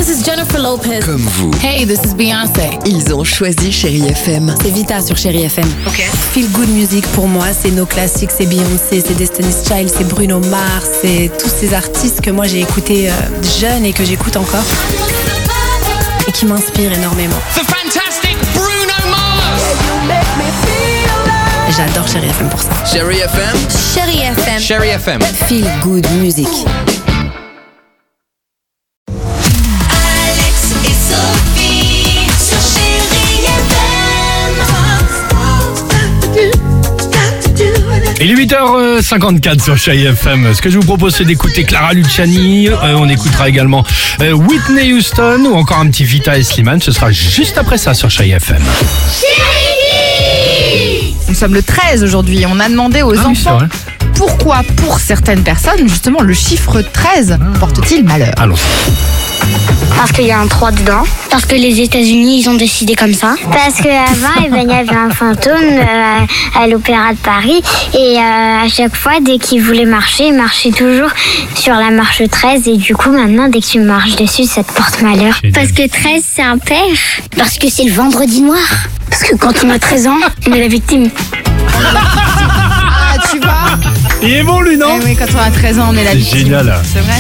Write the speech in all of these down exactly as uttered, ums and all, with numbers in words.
this is Jennifer Lopez. Comme vous. Hey, this is Beyoncé. Ils ont choisi Chérie F M. C'est Vita sur Chérie F M. Ok. Feel good music pour moi, c'est nos classiques, c'est Beyoncé, c'est Destiny's Child, c'est Bruno Mars, c'est tous ces artistes que moi j'ai écoutés euh, jeune et que j'écoute encore et qui m'inspirent énormément. The fantastic Bruno Mars. J'adore Chérie F M pour ça. Chérie F M. Chérie F M. Chérie F M. Feel good music. Alex et Sophie sur Chérie F M. Il est huit heures cinquante-quatre sur Chérie F M. Ce que je vous propose, c'est d'écouter Clara Luciani. Euh, on écoutera également euh, Whitney Houston ou encore un petit Vita et Slimane. Ce sera juste après ça sur Chérie F M. Nous sommes le treize aujourd'hui. On a demandé aux Ah oui, c'est enfants vrai. pourquoi, pour certaines personnes, justement, le chiffre treize porte-t-il malheur. Allons. Parce qu'il y a un trois dedans. Parce que les États-Unis, ils ont décidé comme ça. Parce qu'avant, eh ben, il y avait un fantôme euh, à l'Opéra de Paris. Et euh, à chaque fois, dès qu'il voulait marcher, il marchait toujours sur la marche treize. Et du coup, maintenant, dès que tu marches dessus, ça te porte malheur. Génial. Parce que treize, c'est un père. Parce que c'est le vendredi noir. Parce que quand on a treize ans, on est la victime. Ah, tu vois. Il est bon, lui, non? Eh oui, quand on a treize ans, on est la C'est victime. génial. C'est vrai.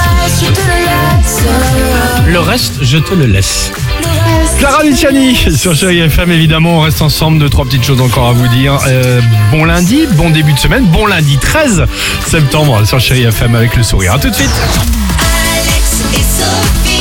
Le reste, je te le laisse. Clara Luciani sur Chérie F M, évidemment. On reste ensemble. Deux, trois petites choses encore à vous dire. Euh, bon lundi, bon début de semaine. Bon lundi treize septembre sur Chérie F M avec le sourire. À tout de suite. Alex et Sophie.